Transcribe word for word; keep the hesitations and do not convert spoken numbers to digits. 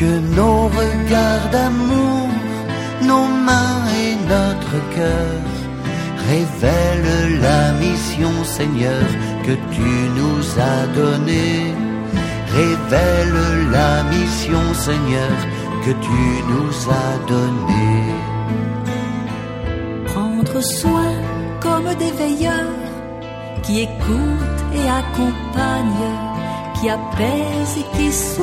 Que nos regards d'amour, nos mains et notre cœur révèlent la mission, Seigneur, que tu nous as donnée. Révèle la mission, Seigneur, que tu nous as donnée. Prendre soin comme des veilleurs qui écoutent et accompagnent, qui apaisent et qui